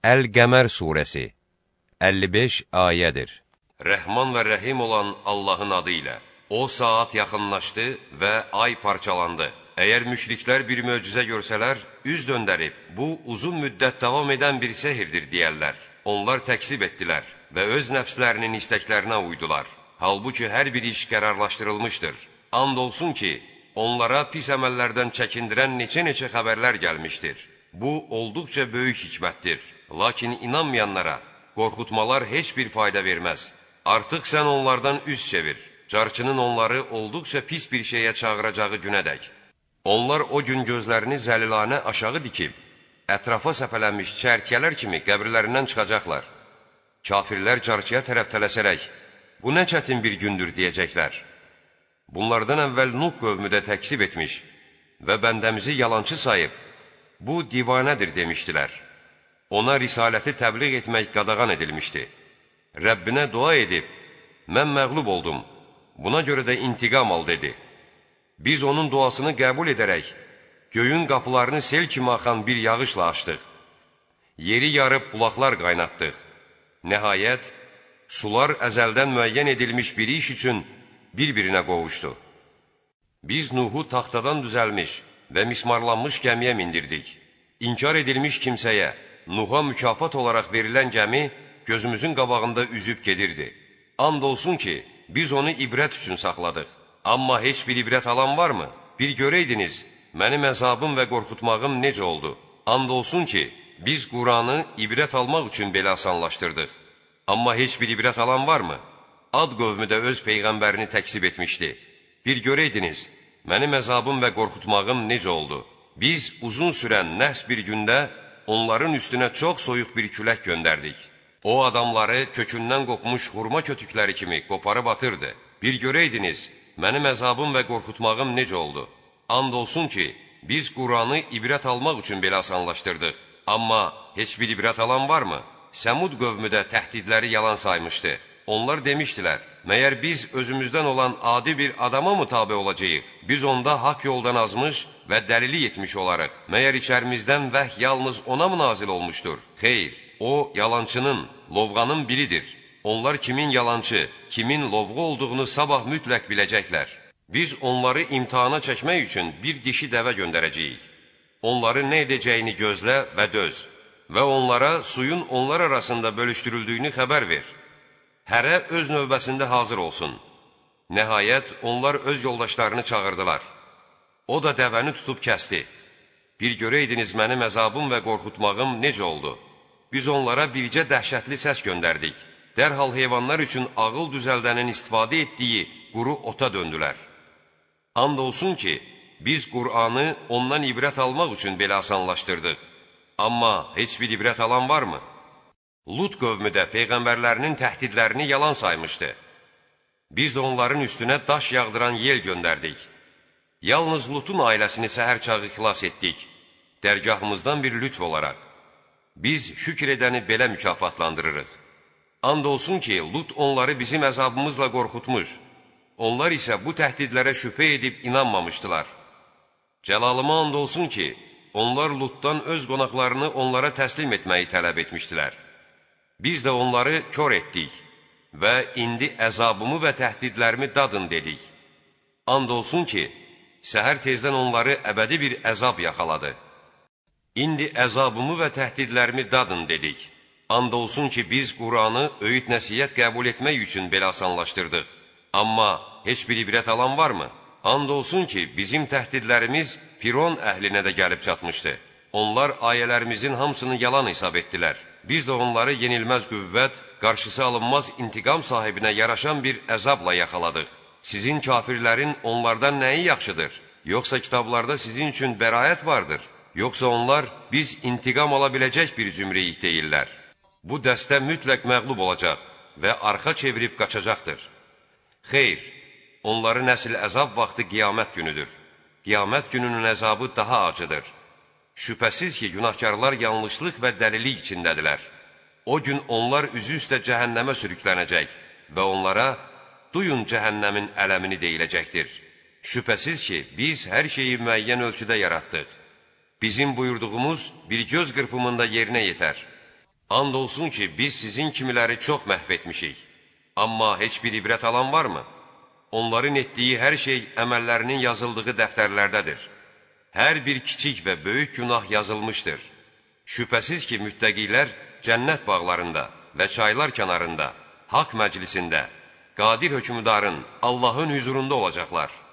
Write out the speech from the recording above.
Əl-Qəmər surəsi 55 ayədir. Rəhman və rəhim olan Allahın adı ilə. O saat yaxınlaşdı və ay parçalandı. Əgər müşriklər bir möcüzə görsələr, üz döndərib, bu uzun müddət davam edən bir sehirdir deyərlər. Onlar təkzib etdilər və öz nəfslərinin istəklərinə uydular. Halbuki hər bir iş qərarlaşdırılmışdır. And olsun ki, onlara pis əməllərdən çəkindirən neçə-neçə xəbərlər gəlmişdir. Bu, olduqca böyük hikmətdir. Lakin inanmayanlara qorxutmalar heç bir fayda verməz. Artıq sən onlardan üz çevir. Carçının onları olduqca pis bir şeyə çağıracağı günədək. Onlar o gün gözlərini zəlilanə aşağı dikib, ətrafa səpələnmiş çərkələr kimi qəbirlərindən çıxacaqlar. Kafirlər carçıya tərəf tələsərək, bu nə çətin bir gündür deyəcəklər. Bunlardan əvvəl Nuh qövmü də təkzib etmiş və bəndəmizi yalançı sayıb, bu divanədir demişdilər. Ona risaləti təbliğ etmək qadağan edilmişdi. Rəbbinə dua edib, mən məğlub oldum, buna görə də intiqam al dedi. Biz onun duasını qəbul edərək, göyün qapılarını sel kimi axan bir yağışla açdıq. Yeri yarıb bulaqlar qaynatdıq. Nəhayət, sular əzəldən müəyyən edilmiş bir iş üçün bir-birinə qovuşdu. Biz Nuhu taxtadan düzəlmiş və mismarlanmış gəmiyə mindirdik. İnkar edilmiş kimsəyə, Nuha mükafat olaraq verilən gəmi gözümüzün qabağında üzüb gedirdi. And olsun ki, biz onu ibrət üçün saxladıq. Amma heç bir ibrət alan varmı? Bir görəydiniz, mənim əzabım və qorxutmağım necə oldu? And olsun ki, biz Quranı ibrət almaq üçün belə asanlaşdırdıq. Amma heç bir ibrət alan varmı? Ad qövmü də öz peyğəmbərini təkzib etmişdi. Bir görəydiniz, mənim əzabım və qorxutmağım necə oldu? Biz uzun sürən nəhs bir gündə onların üstünə çox soyuq bir külək göndərdik. O adamları kökündən qopmuş xurma kötükləri kimi qoparıb atırdı. Bir görəydiniz, mənim əzabım və qorxutmağım necə oldu? And olsun ki, biz Quranı ibrət almaq üçün belə asanlaşdırdıq. Amma heç bir ibrət alan varmı? Səmud qövmü də təhdidləri yalan saymışdı. Onlar demişdilər, məyər biz özümüzdən olan adi bir adama mı tabe olacağıq? Biz onda haqq yoldan azmış və dəlili yetmiş olarıq. Məyər içərimizdən vəhy yalnız ona mı nazil olmuşdur? Xeyr, o yalançının, lovğanın biridir. Onlar kimin yalancı, kimin lovğu olduğunu sabah mütləq biləcəklər. Biz onları imtihana çəkmək üçün bir dişi dəvə göndərəcəyik. Onları nə edəcəyini gözlə və döz və onlara suyun onlar arasında bölüşdürüldüyünü xəbər ver. Hərə öz növbəsində hazır olsun. Nəhayət, onlar öz yoldaşlarını çağırdılar. O da dəvəni tutub kəsdi. Bir görəydiniz mənim əzabım və qorxutmağım necə oldu? Biz onlara bircə dəhşətli səs göndərdik. Dərhal heyvanlar üçün ağıl düzəldənin istifadə etdiyi quru ota döndülər. And olsun ki, biz Qur'anı ondan ibrət almaq üçün belə asanlaşdırdıq. Amma heç bir ibrət alan varmı? Lut qövmü də peyğəmbərlərinin təhdidlərini yalan saymışdı. Biz də onların üstünə daş yağdıran yel göndərdik. Yalnız Lutun ailəsini səhər çağı xilas etdik, dərgahımızdan bir lütf olaraq. Biz şükür edəni belə mükafatlandırırıq. And olsun ki, Lut onları bizim əzabımızla qorxutmuş. Onlar isə bu təhdidlərə şübhə edib inanmamışdılar. Cəlalıma and olsun ki, onlar Lutdan öz qonaqlarını onlara təslim etməyi tələb etmişdilər. Biz də onları kör etdik və indi əzabımı və təhdidlərimi dadın dedik. And olsun ki, səhər tezdən onları əbədi bir əzab yaxaladı. İndi əzabımı və təhdidlərimi dadın dedik. And olsun ki, biz Quranı öyüd nəsiyyət qəbul etmək üçün belə asanlaşdırdıq. Amma heç bir ibrət alan varmı? And olsun ki, bizim təhdidlərimiz Firon əhlinə də gəlib çatmışdı. Onlar ayələrimizin hamısını yalan hesab etdilər. Biz də onları yenilməz qüvvət, qarşısı alınmaz intiqam sahibinə yaraşan bir əzabla yaxaladıq. Sizin kafirlərin onlardan nəyi yaxşıdır? Yoxsa kitablarda sizin üçün bəraət vardır? Yoxsa onlar biz intiqam ala biləcək bir cümrəyik deyirlər. Bu dəstə mütləq məğlub olacaq və arxa çevirib qaçacaqdır. Xeyr, onların əsl əzab vaxtı qiyamət günüdür. Qiyamət gününün əzabı daha acıdır. Şübhəsiz ki, günahkarlar yanlışlıq və dəlilik içindədirlər. O gün onlar üzü üstə cəhənnəmə sürüklənəcək və onlara, duyun cəhənnəmin ələmini deyiləcəkdir. Şübhəsiz ki, biz hər şeyi müəyyən ölçüdə yaratdıq. Bizim buyurduğumuz bir göz qırpımında yerinə yetər. And olsun ki, biz sizin kimiləri çox məhv etmişik. Amma heç bir ibrət alan varmı? Onların etdiyi hər şey əməllərinin yazıldığı dəftərlərdədir. Hər bir kiçik və böyük günah yazılmışdır. Şübhəsiz ki, müttəqilər cənnət bağlarında və çaylar kənarında, haqq məclisində, qadir hökmdarın, Allahın hüzurunda olacaqlar.